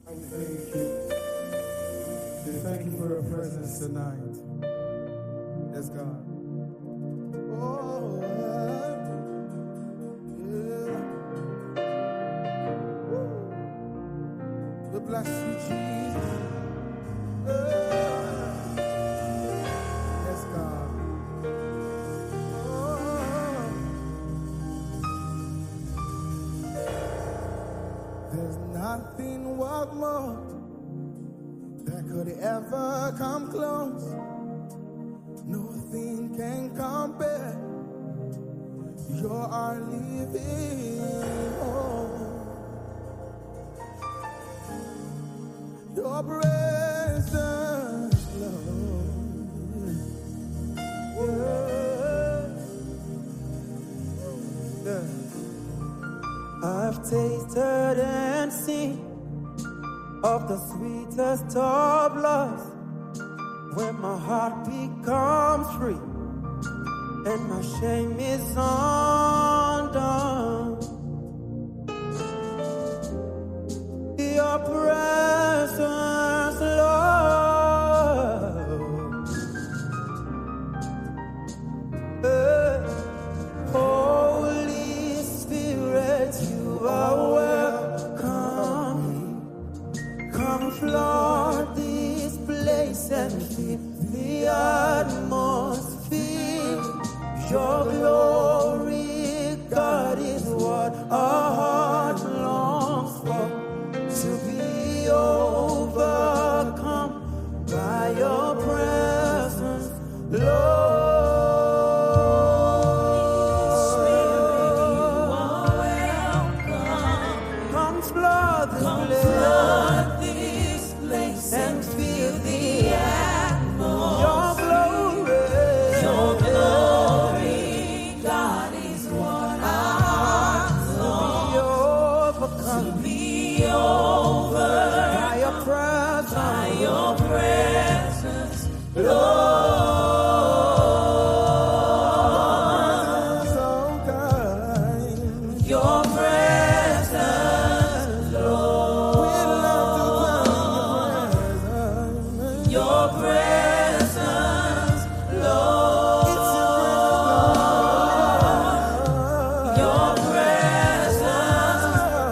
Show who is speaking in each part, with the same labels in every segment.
Speaker 1: Thank you. Thank you for your presence tonight. Yes, God. Oh, yeah. We bless you, Jesus. Yes, God. Oh, there's nothing worth more that could ever come close. Nothing can compare. You're our living hope. Your presence, Lord. Yeah. I've tasted and seen of the sweetest of loves, when my heart becomes free and my shame is undone. Your presence, Lord. Holy Spirit, you are welcome. Come flood this place and fill the atmosphere. Your glory, God, is what our heart longs for. To be overcome by your presence, Lord. Come flood this place and feel the atmosphere. Your glory, God, is what our hearts long to be overcome by your presence, Lord. Your presence, Lord. We love to come your presence, Lord. Your presence,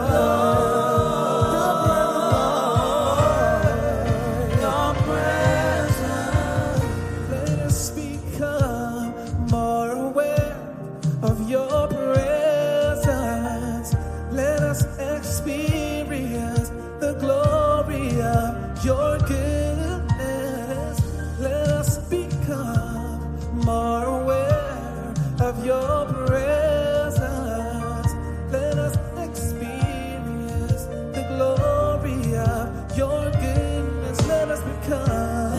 Speaker 1: Lord. Your presence. Let us become more aware of your presence. Let us experience the glory of your goodness. Let us become more aware of your presence. Let us experience the glory of your goodness. Let us become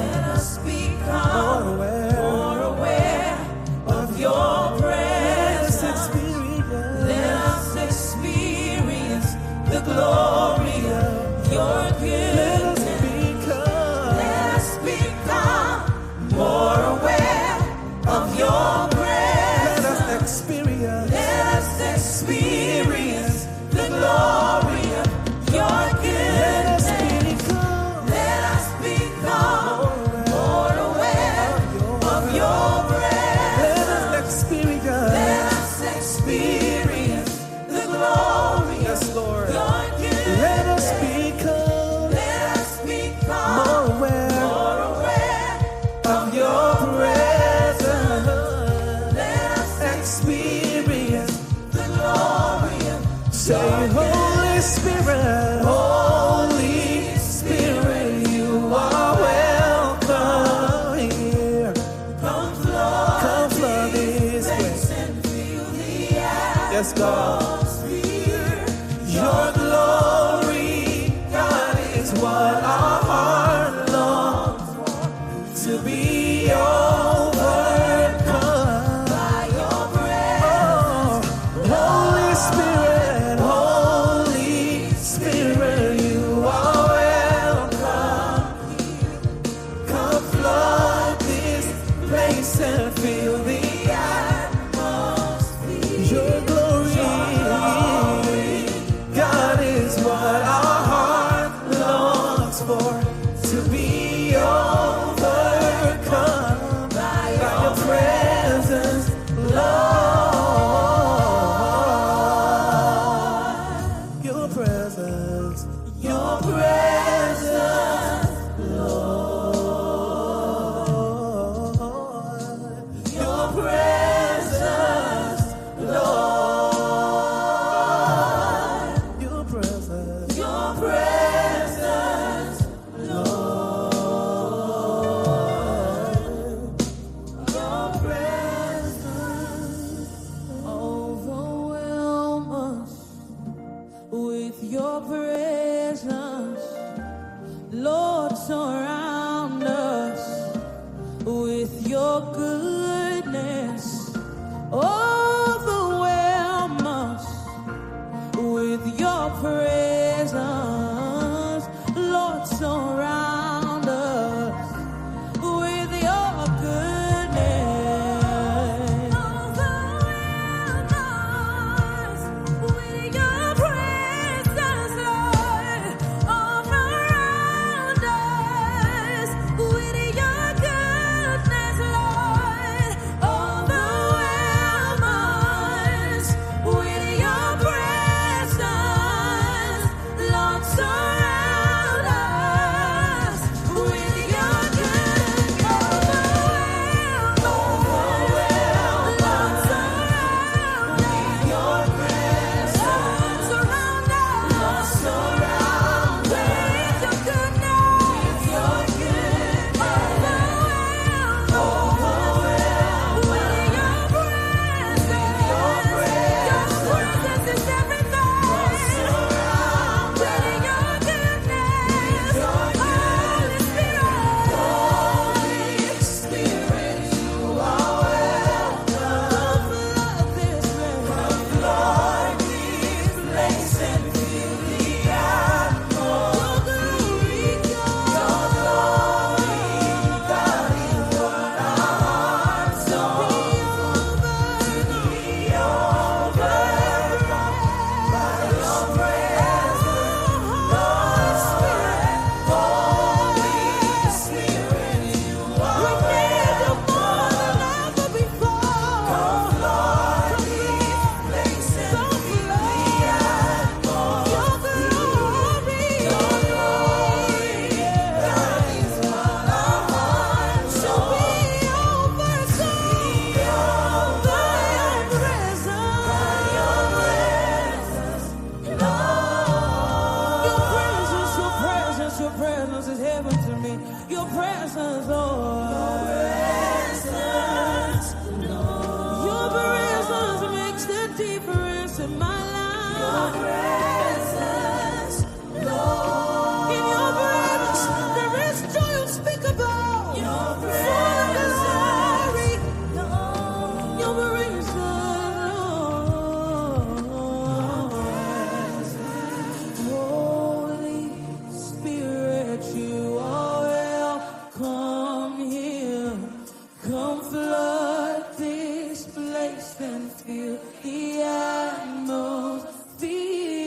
Speaker 1: more aware of your presence. Let us experience the glory of your goodness. Let us become more aware of your presence. Let us experience the glory of your goodness. Let us become more aware of your presence. Let us experience the glory of Lord. Your goodness. Let us become more aware of your presence. Let us experience the glory of say, Holy Spirit, you are welcome here. Come flood this place and feel the atmosphere. Yes, God. Your glory, God, is what our heart longs for. To be overcome by your presence. Holy Spirit, you are welcome. Come flood this place and feel the atmosphere. Your glory, God, is what our heart longs Your presence, Lord. Your presence, Lord. Your presence, Lord. Your presence, overwhelm us with your presence. Lord, surround us with your goodness. Overwhelm us with your presence. Lord, surround us with your goodness. Overwhelm us with your presence, Lord. Overround us with your goodness, Lord. Overwhelm us with your presence. Lord, surround us with your goodness. Overwhelm us. Lord, surround us with your presence. Surround us. Lord, surround us with your goodness. Your goodness. Overwhelm with your presence. Your presence is everything. Lord, surround with your goodness. Holy Spirit, you are welcome. Come flood this place and fill the atmosphere. Your glory, God, is what our hearts long for. Be overcome by your presence, Holy Spirit. Holy Spirit, you are welcome. We need you more than ever before. Come flood this place and fill the atmosphere. Your glory, God, is what our hearts long for. Be overcome by your presence, Lord. Your presence is heaven to me. Your presence, Lord. Your presence makes the difference in my life. Your presence, Lord. In your presence, there is joy unspeakable. Your presence, Lord. Your presence, Lord. Holy Spirit, you are welcome here. Come flood this place and fill the atmosphere.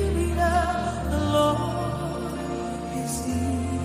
Speaker 1: Spirit of the Lord is here.